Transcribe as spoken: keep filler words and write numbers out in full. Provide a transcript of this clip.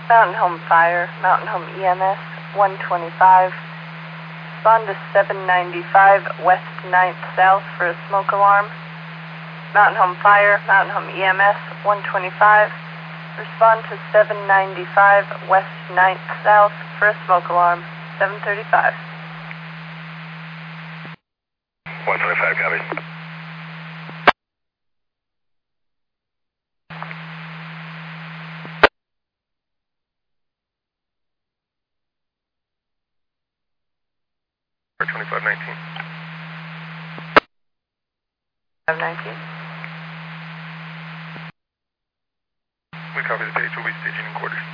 Mountain Home Fire, Mountain Home E M S, one twenty-five. Respond to seven ninety-five West ninth South for a smoke alarm. Mountain Home Fire, Mountain Home E M S, one twenty-five. Respond to seven ninety-five West ninth South for a smoke alarm. seven thirty-five. one twenty-five, copy. twenty-five nineteen. five nineteen. We copy the page. We'll be staging in quarters.